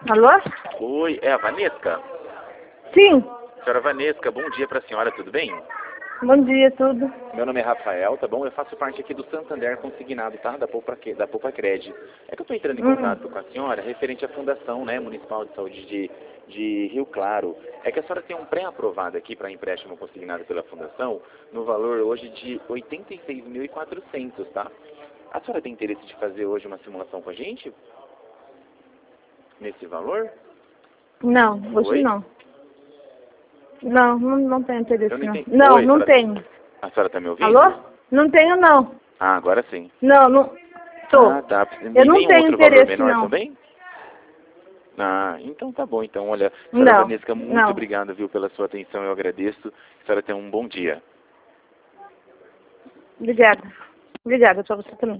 Alô? Oi, é a Vanesca? Sim. Senhora Vanesca, bom dia para a senhora, tudo bem? Bom dia, tudo. Meu nome é Rafael, tá bom? Eu faço parte aqui do Santander Consignado, tá? Da Poupa Cred. É que eu estou entrando em contato com a senhora referente à Fundação, né, Municipal de Saúde de Rio Claro. É que a senhora tem um pré-aprovado aqui para empréstimo consignado pela Fundação no valor hoje de R$ 86.400, tá? A senhora tem interesse de fazer hoje uma simulação com a gente? Nesse valor? Não, hoje Oi? não. Não tenho interesse, Eu não não. entendi. Não, Oi, não senhora... tenho. A senhora tá me ouvindo? Alô? Não tenho, não. Ah, agora sim. Não. Tô. Ah, tá. Eu E não nenhum tenho outro valor interesse, menor não. também? Ah, então tá bom. Então, olha, senhora Não, Vanesca, muito não. obrigado, viu, pela sua atenção. Eu agradeço. A senhora tenha um bom dia. Obrigada. Obrigada pra você também.